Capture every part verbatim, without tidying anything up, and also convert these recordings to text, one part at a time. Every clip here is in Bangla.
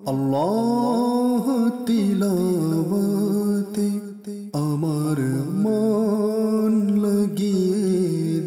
আল্লাহ তিলাওয়াতে আমার মন লাগিয়ে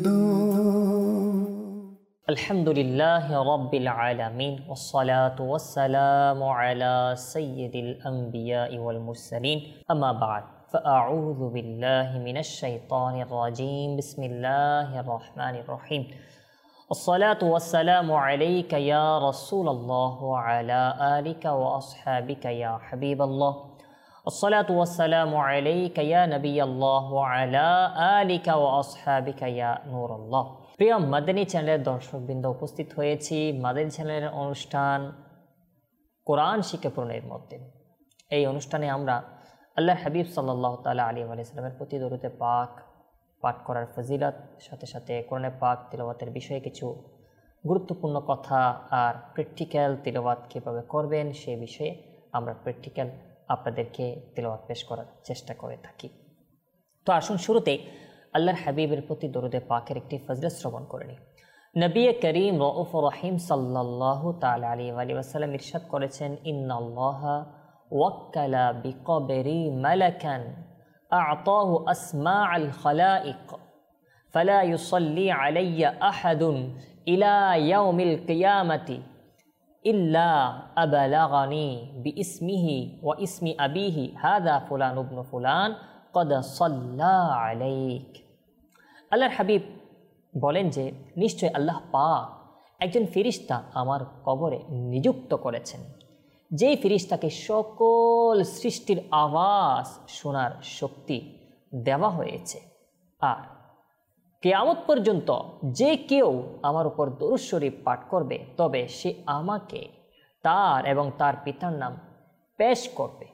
দাও। আলহামদুলিল্লাহি রাব্বিল আলামিন ওয়াসসালাতু ওয়াসসালামু আলা সাইয়্যিদিল আমবিয়াই ওয়াল মুরসালিন আম্মা বা'দ ফাআউযু বিল্লাহি মিনাশ শাইতানির রাজীম বিসমিল্লাহির রহমানির রহিম الصلاة والسلام عليك يا رسول الله وعلى آلك وأصحابك يا حبيب الله الصلاة والسلام عليك يا نبي الله وعلى آلك وأصحابك يا نور الله প্রিয় মাদানী চ্যানেলের দর্শকবৃন্দ, উপস্থিত হয়েছি মাদানী চ্যানেলের অনুষ্ঠান কোরআন শিক্ষা প্রণয়ের মধ্যে। এই অনুষ্ঠানে আমরা আল্লাহর হাবিব সাল্লাল্লাহু তাআলা আলাইহি ওয়া সাল্লামের প্রতি দরুদে পাক পাঠ করার ফজিলত, সাথে সাথে কোরআনে পাক তিলাওয়াতের বিষয়ে কিছু গুরুত্বপূর্ণ কথা আর প্র্যাকটিক্যাল তিলাওয়াত কীভাবে করবেন সে বিষয়ে আমরা প্র্যাকটিক্যাল আপনাদেরকে তিলাওয়াত পেশ করার চেষ্টা করে থাকি। তো আসুন শুরুতে আল্লাহর হাবিবের প্রতি দরুদে পাকের একটি ফজিলত শ্রবণ করে নিই। নবী করিম রউফুর রহিম সাল্লাল্লাহু তাআলা আলাইহি ওয়া সাল্লাম ইরশাদ করেছেন, ইন্নাল্লাহা ওয়াক্কালা বিকবরি মালাকান أعطاه أسماع الخلائق فلا يصلي علي أحد إلى يوم القيامة إلا أبلغني باسمه واسم أبيه هذا فلان ابن فلان قد صلى عليك। আল্লাহর হাবিব বলেন যে নিশ্চয় আল্লাহ পাক একজন ফেরেশতা আমার কবরে নিযুক্ত করেছেন, যেই ফেরেশতাকে সকল সৃষ্টির আওয়াজ শোনার শক্তি দেওয়া হয়েছে। আর কিয়ামত পর্যন্ত যে কেউ আমার উপর দরুদ শরীফ পাঠ করবে তবে সে আমাকে তার এবং তার পিতার নাম পেশ করবে।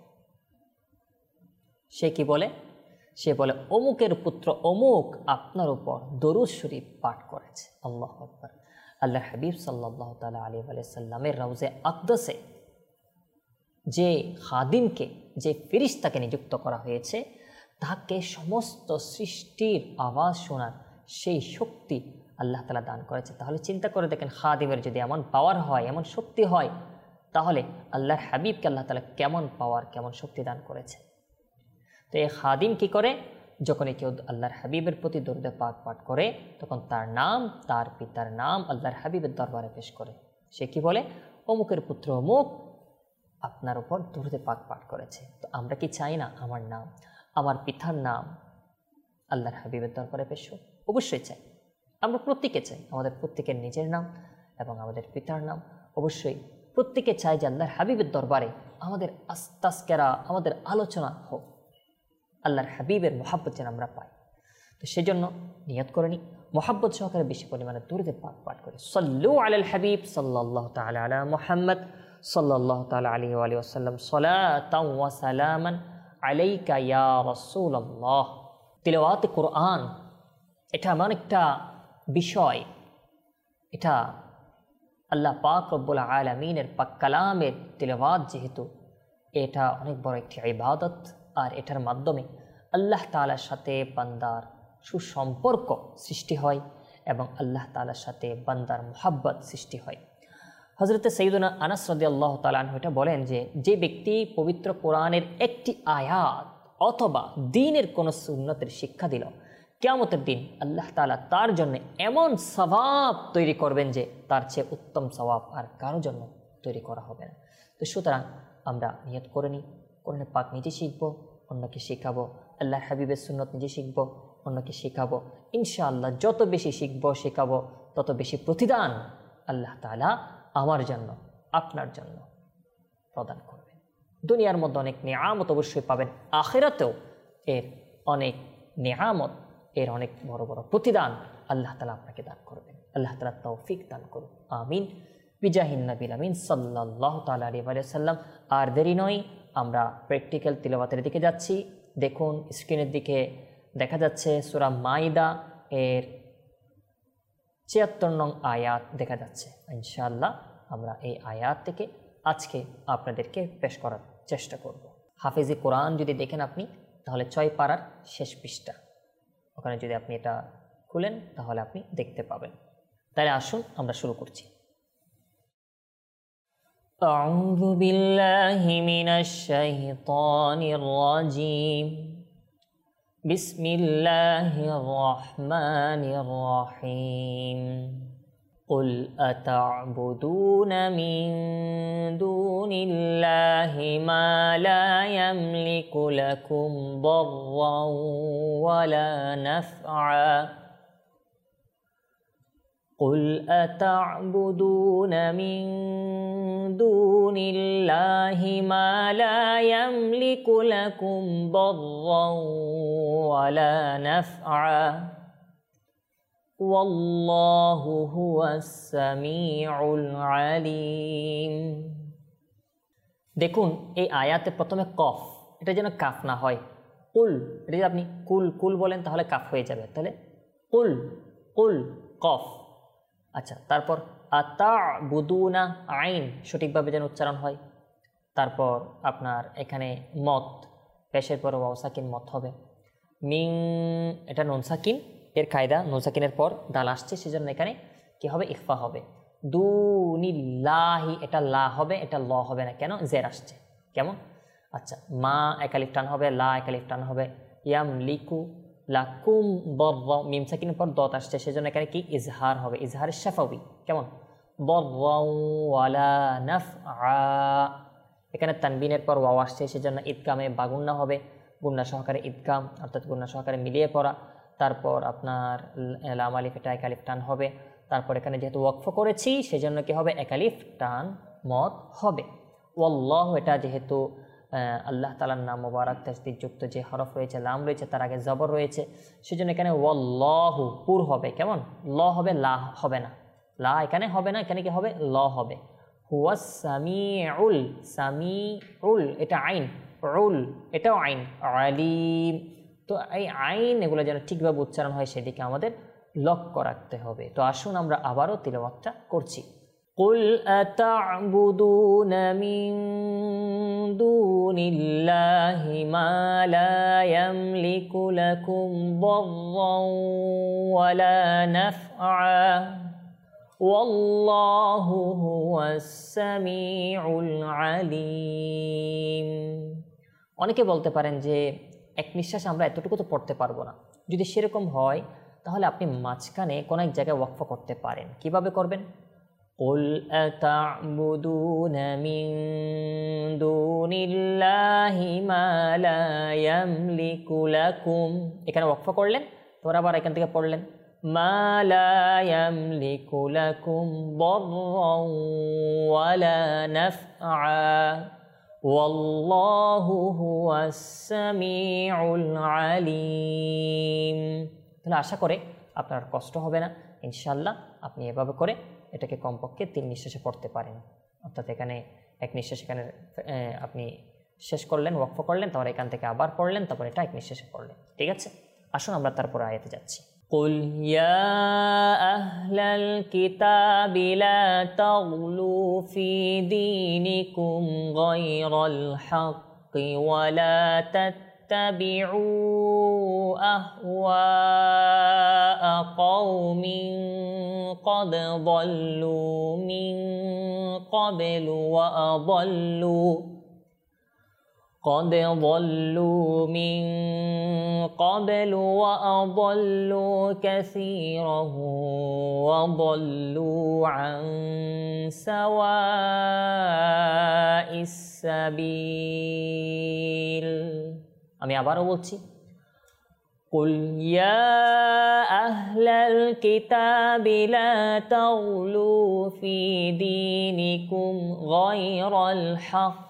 সে কি বলে? সে বলে, অমুকের পুত্র অমুক আপনার উপর দরুদ শরীফ পাঠ করেছে। আল্লাহু আকবার। আল্লাহর হাবিব সাল্লাল্লাহু তাআলা আলাইহি ওয়া সাল্লামের রওজে আকদাসে যে খাদিমকে, যে ফেরেশতাকে নিযুক্ত করা হয়েছে, তাকে সমস্ত সৃষ্টির আওয়াজ শোনার সেই শক্তি আল্লাহ তাআলা দান করেছে। তাহলে চিন্তা করে দেখেন, খাদিমের যদি এমন পাওয়ার হয়, এমন শক্তি হয়, তাহলে আল্লাহর হাবিবকে আল্লাহ তাআলা কেমন পাওয়ার, কেমন শক্তি দান করেছে। তো এই খাদিম কি করে? যখনই কেউ আল্লাহর হাবিবের প্রতি দরুদ পাক পাঠ করে তখন তার নাম, তার পিতার নাম আল্লাহর হাবিবের দরবারে পেশ করে। সে কি বলে? অমুকের পুত্র অমুক আপনার উপর দরুদ পাক পাঠ করেছে। তো আমরা কি চাই না আমার নাম, আমার পিতার নাম আল্লাহর হাবিবের দরবারে পেশ হোক? অবশ্যই চাই। আমরা প্রত্যেকে চাই আমাদের প্রত্যেকের নিজের নাম এবং আমাদের পিতার নাম অবশ্যই প্রত্যেকে চাই যে আল্লাহর হাবিবের দরবারে আমাদের আস্তাসকেরা, আমাদের আলোচনা হোক, আল্লাহর হাবিবের মহাব্বত যেন আমরা পাই। তো সেজন্য নিয়ত করে নিই, মহাব্বত সহকারে বেশি পরিমাণে দরুদ পাক পাঠ করে সাল্লু আলাল হাবিব সাল্লাল্লাহু তাআলা আলা মুহাম্মদ সাল্লাল্লাহু তাআলা আলাইহি ওয়া সাল্লাম সালাতাও ওয়া সালামান আলাইকা ইয়া রাসূলুল্লাহ। তিলাওয়াত কোরআন এটা এমন একটা বিষয়, এটা আল্লাহ পাক রব্বুল আলামিনের পাক কালামের তিলাওয়াত, যেহেতু এটা অনেক বড় একটি ইবাদত, আর এটার মাধ্যমে আল্লাহ তাআলার সাথে বান্দার সুসম্পর্ক সৃষ্টি হয় এবং আল্লাহ তাআলার সাথে বান্দার মুহাব্বত সৃষ্টি হয়। হযরত সাইয়্যিদুনা আনাস রাদিয়াল্লাহু তাআলা আনহু এটা বলেন যে যে ব্যক্তি পবিত্র কোরআনের একটি আয়াত অথবা দ্বীনের কোনো সুন্নতের শিক্ষা দিল, কিয়ামতের দিন আল্লাহ তাআলা তার জন্য এমন সওয়াব তৈরি করবেন যে তার চেয়ে উত্তম সওয়াব আর কারো জন্য তৈরি করা হবে না। তো সুতরাং আমরা নিয়ত করে নিই, কোরআন পাক নিজে শিখবো, অন্যকে শেখাবো, আল্লাহর হাবিবের সুন্নত নিজে শিখবো, অন্যকে শেখাবো। ইনশাআল্লাহ যত বেশি শিখবো, শেখাবো, তত বেশি প্রতিদান আল্লাহ তাআলা আমার জন্য, আপনার জন্য প্রদান করবেন। দুনিয়ার মধ্যে অনেক নিয়ামত অবশ্যই পাবেন, আখিরাতেও এর অনেক নিয়ামত, এর অনেক বড় বড় প্রতিদান আল্লাহ তাআলা আপনাকে দান করবেন। আল্লাহ তাআলা তৌফিক দান করুন, আমিন বিজাহিন নবীল আমিন সাল্লাল্লাহু তাআলা আলাইহি ওয়া সাল্লাম। আর দেরি নয়, আমরা প্র্যাকটিক্যাল তিলাওয়াতের দিকে যাচ্ছি। দেখুন স্ক্রিনের দিকে দেখা যাচ্ছে সূরা মাইদা এর ছিয়াত্তর নং আয়াত দেখা যাচ্ছে। ইনশাআল্লাহ আমরা এই আয়াত থেকে আজকে আপনাদেরকে পেশ করার চেষ্টা করব। হাফেজি কোরআন যদি দেখেন আপনি, তাহলে ছয় পারার শেষ পৃষ্ঠা, ওখানে যদি আপনি এটা খুলেন তাহলে আপনি দেখতে পাবেন। তাহলে আসুন আমরা শুরু করছি। أعوذ بالله من الشيطان الرجيم بسم الله الرحمن الرحيم قل أتعبدون من دون الله ما لا يملك لكم ضرا ولا نفعا قل أتعبدون من دون الله ما لا يملك لكم ضرا ولا نفعا والله هو السميع العليم দেখুন এই আয়াতে প্রথমে কফ, এটা যেন কাফ না হয়। কুল, এটা যদি আপনি কুল কুল বলেন তাহলে কাফ হয়ে যাবে, তাহলে কুল কুল কফ। আচ্ছা, তারপর আতা'বুদুনা আইন সঠিকভাবে যেন উচ্চারণ হয়। তারপর আপনার এখানে মত, পেশের পর ওয়াও সাকিন মত হবে। মিং, এটা নুন সাকিন, এর কায়দা নুন সাকিনের পর দাল আসছে, সেজন্য এখানে কি হবে, ইখফা হবে। দুনিল্লাহি, এটা লা হবে, এটা ল হবে না, কেন, জের আসছে, কেমন। আচ্ছা, মা একালিফ টান হবে, লা একালিফ টান হবে। ইয়ামলিকু লাকুম বর্রা, মিম সাকিনের পর দত আসছে, সেজন্য এখানে কি ইজহার হবে, ইজহারের শাফাবি, কেমন, বর্রা ওয়ালা নাফআ। এখানে তানবিনের পর ওয়াও আসছে, সেজন্য ইদগামে বাগুন্না হবে, গুন্না সহকারে ইদগাম, অর্থাৎ গুন্না সহকারে মিলিয়ে পড়া। তারপর আপনার লাম আলিফ, এটা একালিফ টান হবে। তারপর এখানে যেহেতু ওয়াকফ করেছি, সেজন্য কি হবে, একালিফ টান মদ হবে। ওয়াল্লাহ, এটা যেহেতু আল্লাহ তাআলার নাম মুবারক তাসদীদযুক্ত যে হরফ রয়েছে, লাম রয়েছে, তার আগে জবর রয়েছে, সেজন্য এখানে ওয়াল্লাহু পুর হবে, কেমন, ল হবে, লা হবে না, লা এখানে হবে না, এখানে কি হবে, ল হবে। হুয়াস সামিউল, সামিউল এটা আইন, উল এটাও আইন, আলিম। তো এই আইন এগুলো যেন ঠিকভাবে উচ্চারণ হয় সেদিকে আমাদের লক্ষ্য রাখতে হবে। তো আসুন আমরা আবারও তিলাওয়াতটা করছি। কুল আতা'বুদুনা মিন দুনিল্লাহি মা লা ইয়ামলিকু লাকুম দাররান ওয়ালা নাফআ ওয়াল্লাহু হুয়াস সামিউল আলিম। অনেকে বলতে পারেন যে এক নিঃশ্বাসে আমরা এতটুকু তো পড়তে পারবো না। যদি সেরকম হয় তাহলে আপনি মাঝখানে কোনো এক জায়গায় ওয়াকফ করতে পারেন। কিভাবে করবেন? কুল আতা'বুদুনা মিন দুনিল্লাহি মা লা ইয়ামলিকু লাকুম, এখানে ওয়াকফ করলেন, তোর আবার এখান থেকে পড়লেন মা লা ইয়ামলিকু লাকুম দাররান ওয়ালা নাফআ ওয়াল্লাহু হুয়াস সামিউল আলিম। তাহলে আশা করে আপনার কষ্ট হবে না ইনশাআল্লাহ। আপনি এভাবে করে এটাকে কমপক্ষে তিন নিঃশ্বাসে পড়তে পারেন। অর্থাৎ এখানে এক নিঃশ্বাস এখানে আপনি শেষ করলেন, ওয়াকফ করলেন, তারপর এখান থেকে আবার পড়লেন, তারপর এটা এক নিঃশ্বাসে পড়লেন। ঠিক আছে, আসুন আমরা তারপর আয়াতে যাচ্ছি। قل يا أهل الكتاب لا تغلوا في دينكم غير الحق ولا تتبعوا أهواء قوم قد ضلوا من قبل وأضلوا قد ضلوا من قبل وأضلوا كثيرا وضلوا عن سواء السبيل। আমি আবারও বলছি, قل يا أهل الكتاب لا تغلوا في دينكم غير الحق।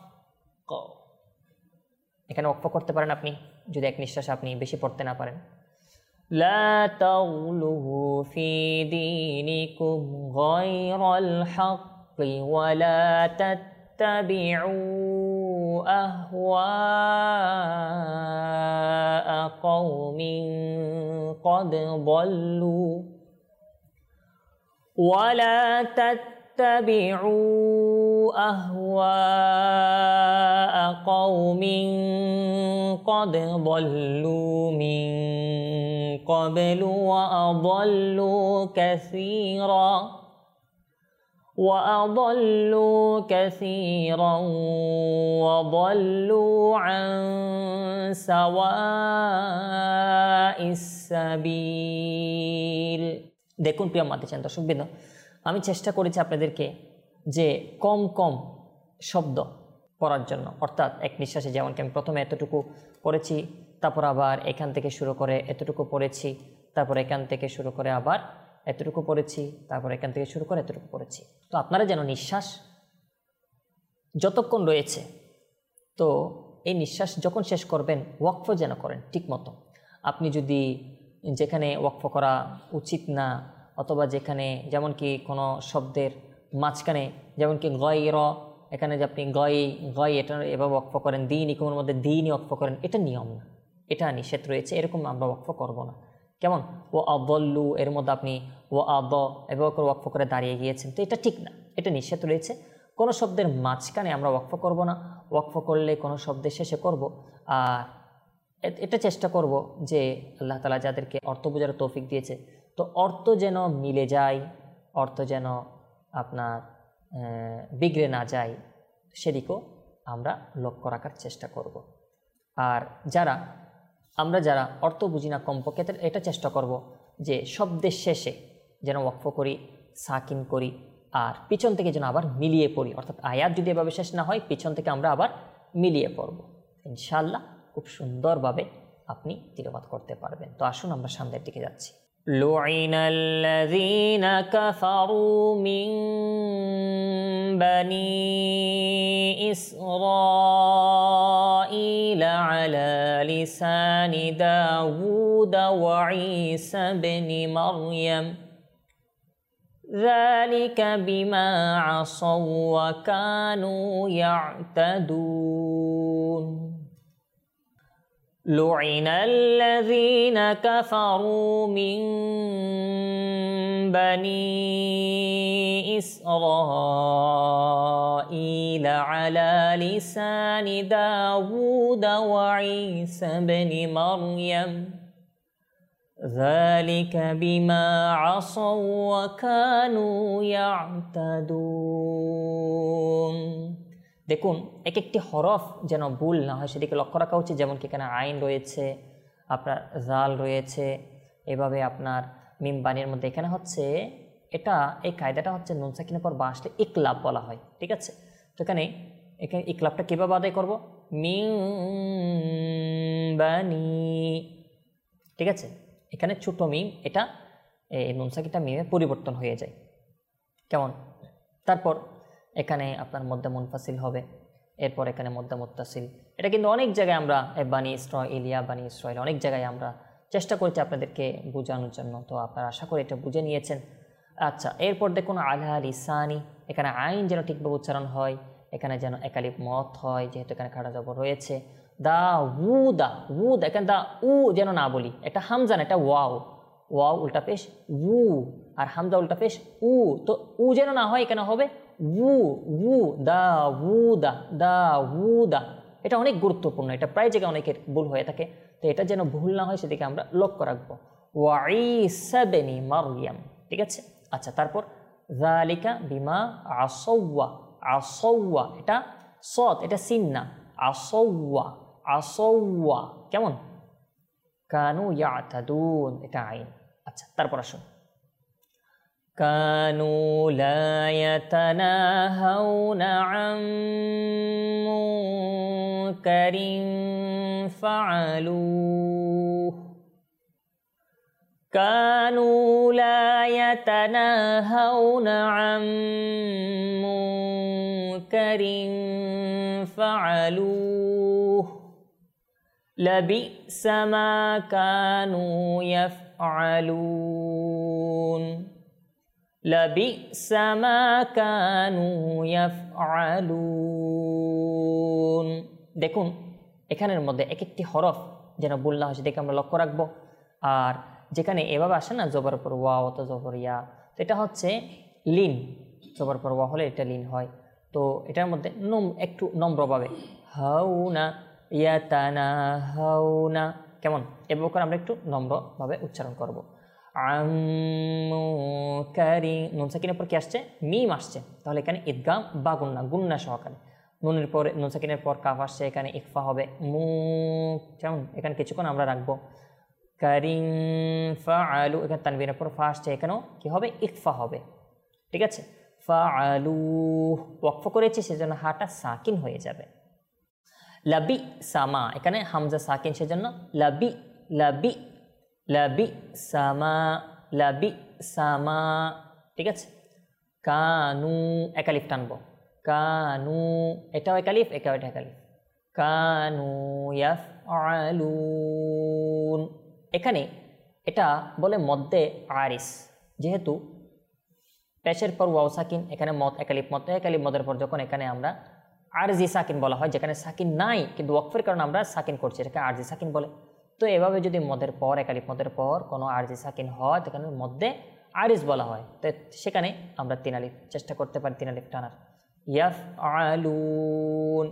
এখানে ওয়াকফ করতে পারেন আপনি, যদি এক নিঃশ্বাসে আপনি বেশি পড়তে না পারেন। লা তাগলু ফি দীনিকুম গায়রাল হাক্কি ওয়া লা তাত্তাবিউ আহওয়া কওমিন ক্বাদ যাল্লু ওয়া লা اتبعوا أهواء قوم قد ضلوا من قبل وأضلوا كثيرا وأضلوا كثيرا وضلوا عن سواء السبيل। দেখুন প্রিয় মাতৃচান দর্শকবৃন্দ, আমি চেষ্টা করেছি আপনাদেরকে যে কম কম শব্দ পড়ার জন্য, অর্থাৎ এক নিঃশ্বাসে, যেমন কি আমি প্রথমে এতটুকু পড়েছি, তারপর আবার এখান থেকে শুরু করে এতটুকু পড়েছি, তারপর এখান থেকে শুরু করে আবার এতটুকু পড়েছি, তারপর এখান থেকে শুরু করে এতটুকু পড়েছি। তো আপনারা যেন নিঃশ্বাস যতক্ষণ রয়েছে, তো এই নিঃশ্বাস যখন শেষ করবেন ওয়াকফ যেন করেন ঠিক মতো। আপনি যদি যেখানে ওয়াকফ করা উচিত না, অথবা যেখানে যেমন কি কোনো শব্দের মাঝখানে, যেমন কি গয় র, এখানে যে আপনি গয় গয় এটা এভাবে ওয়াকফ করেন, দিন ইকুমের মধ্যে দিনই ওয়াকফ করেন, এটা নিয়ম না, এটা নিষেধ রয়েছে, এরকম আমরা ওয়াকফ করব না। কেমন ও আদল্লু, এর মধ্যে আপনি ও আদ এভাবে করে ওয়াকফ করে দাঁড়িয়ে গিয়েছেন, তো এটা ঠিক না, এটা নিষেধ রয়েছে। কোনো শব্দের মাঝখানে আমরা ওয়াকফ করব না, ওয়াকফ করলে কোনো শব্দের শেষে করব। আর এটা চেষ্টা করব যে আল্লাহ তাআলা যাদেরকে অর্থ বোঝার তৌফিক দিয়েছে, তো অর্থ যেন মিলে যায়, অর্থ যেন আপনার বিগড়ে না যায়, সেদিকেও আমরা লক্ষ্য রাখার চেষ্টা করব। আর যারা আমরা যারা অর্থ বুঝি না, কমপক্ষে এটা চেষ্টা করব যে শব্দের শেষে যেন ওয়াকফ করি, সাকিন করি, আর পিছন থেকে যেন আবার মিলিয়ে পড়ি, অর্থাৎ আয়াত যদি এভাবে শেষ না হয়, পিছন থেকে আমরা আবার মিলিয়ে পড়ব। ইনশাআল্লাহ খুব সুন্দরভাবে আপনি তিলাওয়াত করতে পারবেন। তো আসুন আমরা সামনের দিকে যাচ্ছি। লুইনাল্লাযীনা কাফারু মিন বানি ইসরাঈল আলা লিসানি দাউদ ওয়া ঈসা ইবনে মারইয়াম যালিকা বিমা আসাউ ওয়া কানু ইয়া'তাদুন। لعن الذين كفروا من بني إسرائيل على لسان داود وعيسى بن مريم ذلك بما عصوا وكانوا يعتدون। দেখুন এক একটি হরফ যেন ভুল না হয় সেদিকে লক্ষ্য রাখা উচিত। যেমন কি এখানে আইন রয়েছে, আপনার জাল রয়েছে, এভাবে আপনার মিম বানির মধ্যে এখানে হচ্ছে এটা, এই কায়দাটা হচ্ছে নুন সাকিনের পর বা আসলে ইকলাব বলা হয়, ঠিক আছে। তো এখানে এখানে ইকলাবটা কীভাবে আদায় করবো, মিম বানি, ঠিক আছে। এখানে ছোটো মিম, এটা এই নুন সাকিনটা মিমে পরিবর্তন হয়ে যায়, কেমন। তারপর এখানে আপনার মধ্যে মুনফাসিল হবে, এরপর এখানে মধ্যে মুত্তাসিল। এটা কিন্তু অনেক জায়গায় আমরা বানি ইসরাঈল, ইয়া বানি ইসরাঈল, অনেক জায়গায় আমরা চেষ্টা করছি আপনাদেরকে বোঝানোর জন্য। তো আপনারা আশা করি এটা বুঝে নিয়েছেন। আচ্ছা, এরপর দেখুন আলা লিসানি, এখানে আইন যেন ঠিকভাবে উচ্চারণ হয়, এখানে যেন একালিফ মত হয়, যেহেতু এখানে খাড়া জবর রয়েছে। দা উ দা উ দা, এখানে দা উ যেন না বলি, এটা হামজা না, এটা ওয়াও, ওয়াও উল্টা পেশ উ, আর হামজা উল্টা পেশ উ, তো উ যেন না হয়, এখানে হবে উ উ দা উ দা দা উ দা। এটা অনেক গুরুত্বপূর্ণ, এটা প্রায় জায়গায় অনেকের ভুল হয়ে থাকে, তো এটা যেন ভুল না হয় সেদিকে আমরা লক্ষ্য রাখবো। ওয়া ঈসা ইবনে মারইয়াম, ঠিক আছে। আচ্ছা, তারপর যালিকা বিমা আসাওয়া, আসাওয়া এটা সদ, এটা সিন না, আসাওয়া আসাওয়া, কেমন। কানু ইয়াতাদুন, এটা আইন। আচ্ছা, তারপর আসুন কানু লা ইয়াতানাহাউনা আন মুনকারিন ফাআলুহু, কানু লা ইয়াতানাহাউনা আন মুনকারিন ফাআলুহু লাবিসা মা কানু ইয়াফআলুন, লাবিসা মা কানু ইয়াফআলুন। দেখুন এখানের মধ্যে এক একটি হরফ যেন ভুল না হয় সেদিকে আমরা লক্ষ্য রাখবো। আর যেখানে এভাবে আসে না জবর পর ওয়া অথবা জবর ইয়া, তো এটা হচ্ছে লিন, জবর পর ওয়া হলে এটা লিন হয়। তো এটার মধ্যে নম একটু নম্রভাবে হাউনা ইয়াতানা হাউনা, কেমন, এভাবে করে আমরা একটু নম্রভাবে উচ্চারণ করব। আমুকারি, নুন সাকিনের পর কি আসছে? মিম আসছে, তাহলে এখানে ঈদগাম বা গুন্না, গুন্না সহকারে। নুনের পর, নুন সাকিনের পর কাফ আসছে, এখানে ইকফা হবে। মু, যেমন এখানে কিছুক্ষণ আমরা রাখবো। কারিম ফাআলু, এখানে তানবিনের পর ফা আসছে, এখানেও কি হবে? ইকফা হবে। ঠিক আছে, ফাআলু ওয়াকফ করেছি, সেজন্য হাটা সাকিন হয়ে যাবে। লাবি সামা, এখানে হামজা সাকিন, সেজন্য লাবি, লাবি, লাবি সামা, লাবি সামা। ঠিক আছে, কানু একালিফ টানবো, কানু, এটাও একালিফ, এটাও এটা একালিফ। কানু ইয়াফআলুন, এখানে এটা বলে মদ্দে আরিস, যেহেতু পেশের পর ওয়াও সাকিন, এখানে মদ একালিফ, মদ একালিফ মদের পর যখন এখানে আমরা আরজি সাকিন বলা হয়, যেখানে সাকিন নাই কিন্তু ওয়াকফের কারণে আমরা সাকিন করছি, এটাকে আরজি সাকিন বলে। তো এভাবে যদি মদের পর, একালিফ মদের পর কোনো আরজি সাকিন হয়, সেখানে মধ্যে আরিস বলা হয়। তো সেখানে আমরা তিন আলিফ চেষ্টা করতে পারি, তিন আলিফ টানার। ইয়াফআলুন,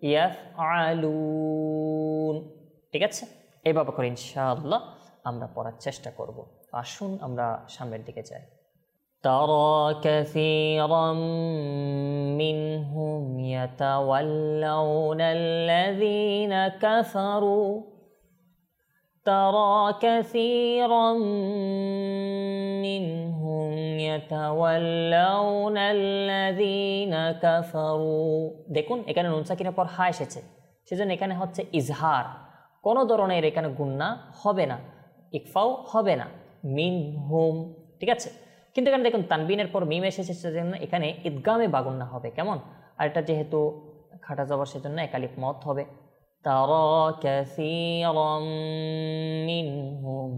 ইয়াফআলুন। ঠিক আছে, এইভাবে করে ইনশাআল্লাহ আমরা পড়ার চেষ্টা করব। আসুন আমরা সামনের দিকে যাই। ترى كثيرا منهم يتولون الذين كفروا ترى كثيرا منهم يتولون الذين كفروا। দেখুন এখানে নুন সাকিনের পর হা এসেছে, সেজন্য এখানে হচ্ছে ইজহার, কোনো ধরনের এখানে গুন্না হবে না, ইকফাও হবে না। মিনহুম, ঠিক আছে, কিন্তু এখানে দেখুন তানবিনের পর মিম এসেছে, সেজন্য এখানে ঈদগামে বাগুন্না হবে। কেমন? আর এটা যেহেতু খাটা জবর, সেজন্য একালিফ মত হবে। তারা কাসীরাম মিনহুম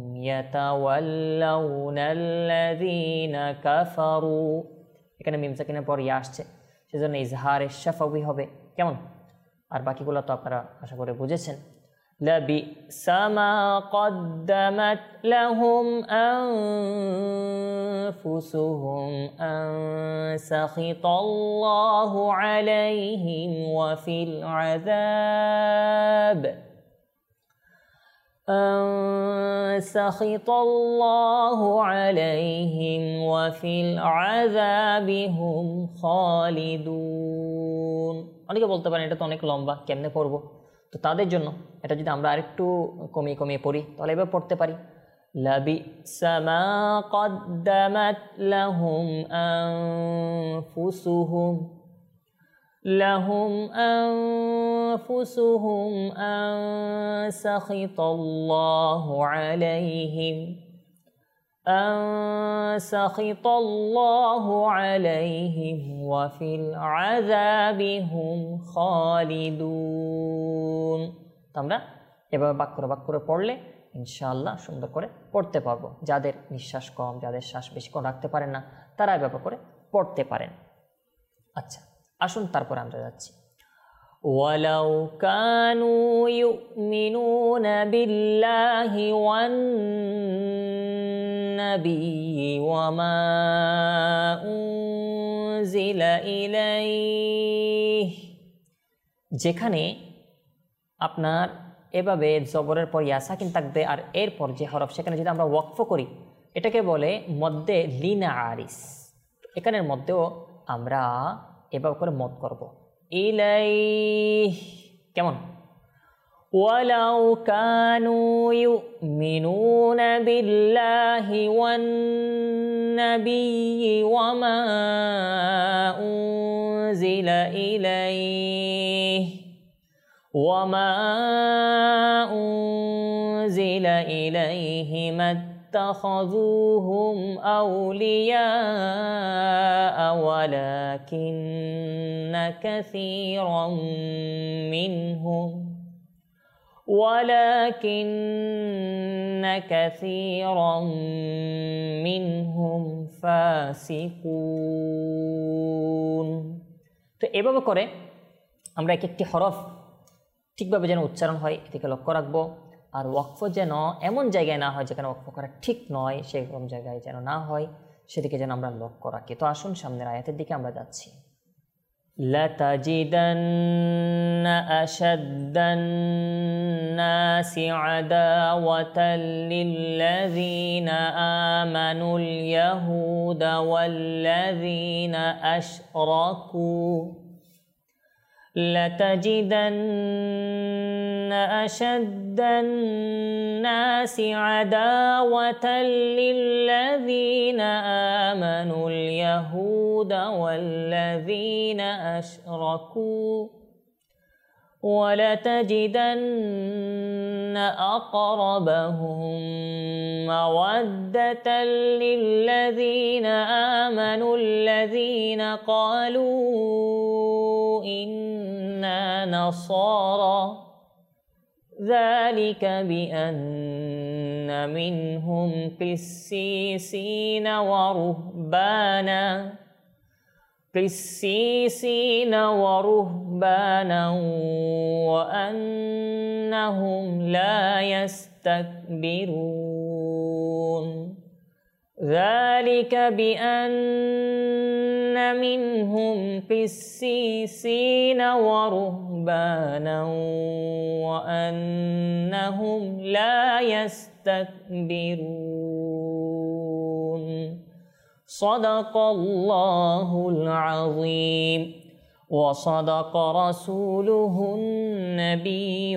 ইয়াতাওয়াল্লাউনাল্লাযীনা কাফারু, এখানে মিম সাকিনের পর ইয়া আসছে, সেজন্য ইজহারে শাফাউই হবে। কেমন? আর বাকিগুলো তো আপনারা আশা করে বুঝেছেন। لبئس ما قدمت لهم أنفسهم أن سخط الله عليهم وفي العذاب أن سخط الله عليهم وفي العذاب هم خالدون। অনেকে বলতে পারেন এটা তো অনেক লম্বা, কেমনে পড়বো? তো তাদের জন্য এটা যদি আমরা আরেকটু কমিয়ে কমিয়ে পড়ি, তাহলে এভাবে পড়তে পারি। লাবিসা মা কদ্দামাত লাহুম আনফুসুহুম লাহুম আনফুসুহুম আন সাখিতাল্লাহু আলাইহিম আন সাখিতাল্লাহু আলাইহিম ওয়া ফিল আযাবি হুম খালিদুন। তো আমরা এভাবে বাক্য করে বাক্য করে পড়লে ইনশাআল্লাহ সুন্দর করে পড়তে পারবো। যাদের নিঃশ্বাস কম, যাদের শ্বাস বেশিক্ষণ রাখতে পারেন না, তারা এভাবে করে পড়তে পারেন। আচ্ছা, আসুন তারপরে আমরা যাচ্ছি। ওয়ালাউ কানু ইউমিনুনা বিল্লাহি ওয়ান নাবিয়্যি ওয়া মা উনজিলা ইলাইহি, যেখানে আপনার এভাবে জবরের পর ইয়া সাকিন থাকবে আর এরপর যে হরফ, সেখানে যদি আমরা ওয়াকফ করি, এটাকে বলে মদ্দে লিনা আরিস। এখানের মধ্যেও আমরা এভাবে করে মদ করব, ইলাইহি। কেমন? ওয়ালাউ কানু ইউমিনুনা বিল্লাহি ওয়ান নাবিয়্যি ওয়া মা উনজিলা ইলাইহি ওয়া মা উনজিলা ইলাইহি মাত্তাখাযুহুম আউলিয়া ওয়ালাকিন্না কাসীরাম মিনহুম ওয়ালাকিন্না কাসীরাম মিনহুম ফাসিকুন। তো এভাবে করে আমরা এক একটি হরফ ঠিকভাবে যেন উচ্চারণ হয়, এদিকে লক্ষ্য রাখবো। আর ওয়াকফ যেন এমন জায়গায় না হয় যেখানে ওয়াকফ করা ঠিক নয়, সেরকম জায়গায় যেন না হয়, সেদিকে যেন আমরা লক্ষ্য রাখি। তো আসুন সামনের আয়াতের দিকে আমরা যাচ্ছি। লাতাজিদান্না أشد الناس عداوة للذين آمنوا اليهود والذين أشركوا لتجدن أشد الناس عداوة للذين آمنوا اليهود والذين أشركوا ولتجدن أقربهم مودة للذين آمنوا الذين قالوا إنا نصارى ذلك بأن منهم قسيسين ورهبانا قسيسين ورهبانا وأنهم لا يستكبرون ذلك بأن منهم قسيسين ورهبانا وأنهم لا يستكبرون صدق الله العظيم وصدق رسوله النبي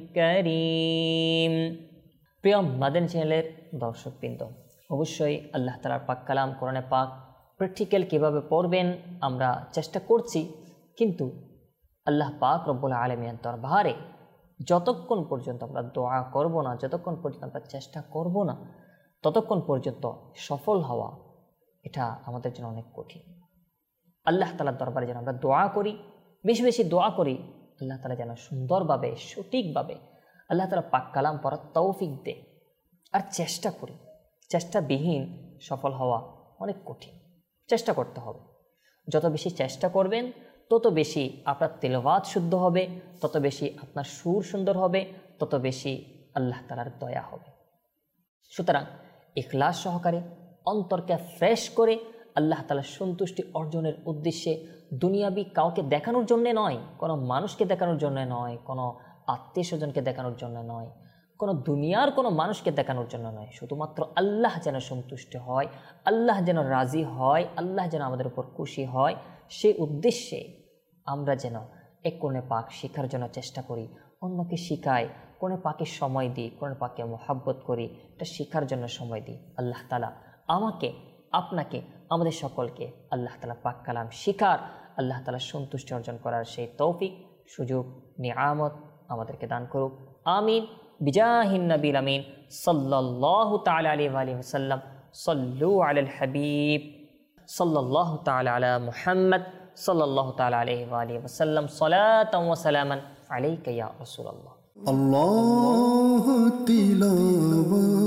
الكريم প্রিয় মাদানী চ্যানেলের দর্শকবৃন্দ, অবশ্যই আল্লাহ তাআলার পাক কালাম কোরআনে পাক প্র্যাকটিক্যাল কীভাবে পড়বেন আমরা চেষ্টা করছি, কিন্তু আল্লাহ পাক রব্বুল আলামিনের দরবারে যতক্ষণ পর্যন্ত আমরা দোয়া করব না, যতক্ষণ পর্যন্ত আমরা চেষ্টা করব না, ততক্ষণ পর্যন্ত সফল হওয়া এটা আমাদের জন্য অনেক কঠিন। আল্লাহ তাআলার দরবারে যেন আমরা দোয়া করি, বেশি বেশি দোয়া করি, আল্লাহ তাআলা যেন সুন্দরভাবে সঠিকভাবে আল্লাহ তাআলা পাক কালাম পড়ার তৌফিক দেয়। আর চেষ্টা করি, চেষ্টাবিহীন সফল হওয়া অনেক কঠিন। চেষ্টা করতে হবে, যত বেশি চেষ্টা করবেন তত বেশি আপনার তেলাওয়াত শুদ্ধ হবে, তত বেশি আপনার সুর সুন্দর হবে, তত বেশি আল্লাহ তাআলার দয়া হবে। সুতরাং ইখলাস সহকারে অন্তরকে ফ্রেশ করে আল্লাহ তাআলার সন্তুষ্টি অর্জনের উদ্দেশ্যে, দুনিয়াবি কাউকে দেখানোর জন্যে নয়, কোনো মানুষকে দেখানোর জন্য নয়, কোনো আত্মীয় স্বজনকে দেখানোর জন্য নয়, কোনো দুনিয়ার কোনো মানুষকে দেখানোর জন্য নয়, শুধুমাত্র আল্লাহ যেন সন্তুষ্ট হয়, আল্লাহ যেন রাজি হয়, আল্লাহ যেন আমাদের উপর খুশি হয়, সেই উদ্দেশ্যে আমরা যেন এক কোরআনে পাক শেখার জন্য চেষ্টা করি, অন্যকে শিখাই, কোরআনে পাকে সময় দিই, কোরআনে পাকে মহব্বত করি, এটা শেখার জন্য সময় দিই। আল্লাহ তাআলা আমাকে, আপনাকে, আমাদের সকলকে আল্লাহ তাআলা পাক কালাম শিখার, আল্লাহ তাআলা সন্তুষ্টি অর্জন করার সেই তৌফিক, সুযোগ, নিয়ামত আমাদেরকে দান করুক। আমিন বিজাহিন নবীল আমিন সাল্লাল্লাহু তাআলা আলাইহি ওয়া আলিহি ওয়াসাল্লাম। সাল্লু আলাল হাবিব সাল্লাল্লাহু তাআলা আলা মুহাম্মদ সাল্লাল্লাহু তাআলা আলাইহি ওয়া আলিহি ওয়াসাল্লাম। সালাতান ওয়া সালামান আলাইকা ইয়া রাসূলুল্লাহ। আল্লাহ তিলাওয়াত